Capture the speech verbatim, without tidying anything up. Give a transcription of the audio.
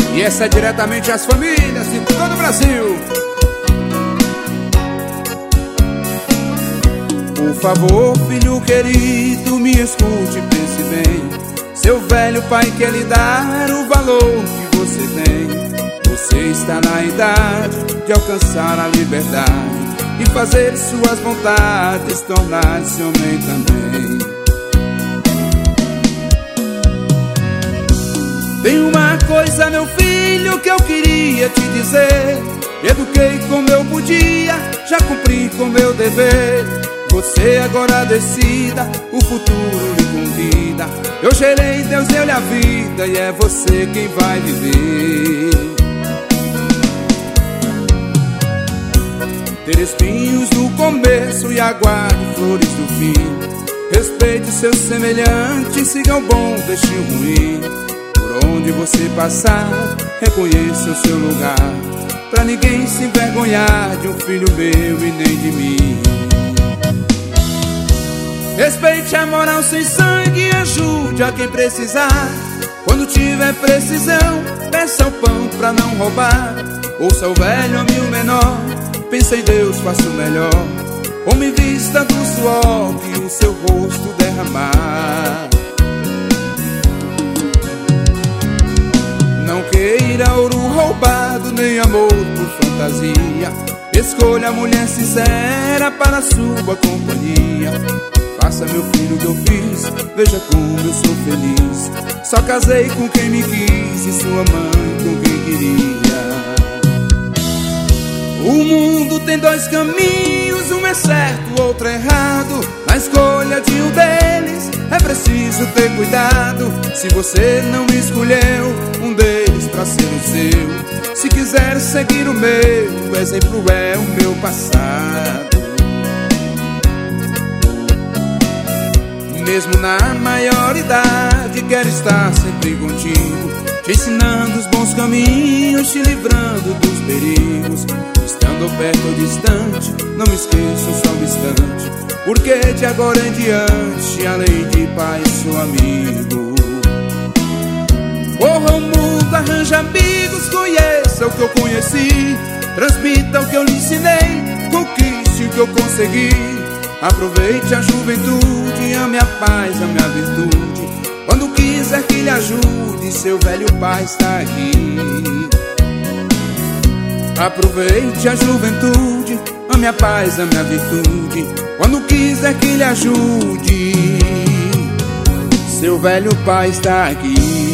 E essa é diretamente às famílias de todo o Brasil. Por favor, filho querido, me escute e pense bem. Seu velho pai quer lhe dar o valor que você tem. Você está na idade de alcançar a liberdade e fazer suas vontades, tornar-se homem também. Tem uma coisa, meu filho, que eu queria te dizer. Eduquei como eu podia, já cumpri com meu dever. Você agora decida, o futuro lhe convida. Eu gerei, Deus deu-lhe a vida e é você quem vai viver. Ter espinhos no começo e aguarde flores do fim. Respeite seus semelhantes, siga o bom, deixe o ruim. Por onde você passar, reconheça o seu lugar, pra ninguém se envergonhar de um filho meu e nem de mim. Respeite a moral sem sangue e ajude a quem precisar. Quando tiver precisão, peça o pão pra não roubar. Ouça o velho, ame o menor, pensa em Deus, faça o melhor. Ou me vista do suor que o seu rosto derramar. Não queira ouro roubado, nem amor por fantasia. Escolha a mulher sincera para a sua companhia. Faça, meu filho, o que eu fiz, veja como eu sou feliz. Só casei com quem me quis e sua mãe com quem queria. O mundo tem dois caminhos, um é certo, o outro é errado. Na escolha de um deles é preciso ter cuidado. Se você não escolheu um deles pra ser o seu, se quiser seguir o meu, o exemplo é o meu passado. Mesmo na maioridade, quero estar sempre contigo, te ensinando os bons caminhos, te livrando dos perigos. Estando perto ou distante, não me esqueço só um instante, porque de agora em diante, além de pai, sou amigo. Corra o mundo, arranja amigos, conheça o que eu conheci, transmita o que eu lhe ensinei, conquiste o que eu consegui. Aproveite a juventude, ame a paz, ame a virtude. Quando quiser que lhe ajude, seu velho pai está aqui. Aproveite a juventude, ame a paz, ame a virtude. Quando quiser que lhe ajude, seu velho pai está aqui.